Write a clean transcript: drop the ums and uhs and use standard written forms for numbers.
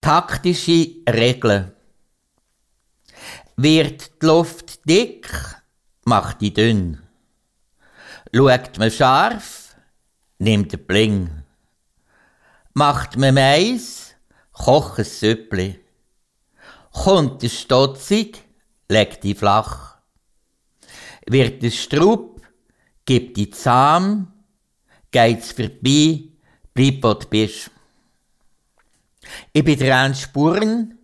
Taktische Regeln. Wird die Luft dick, macht die dünn. Schaut man scharf, nimmt er Bling. Macht man Mais, kocht ein Süppli. Kommt es stotzig, legt die flach. Wird es Strub, gibt die zahm. Geht's vorbei, bleib wo du bist. Ich bin der Ernst Spuren,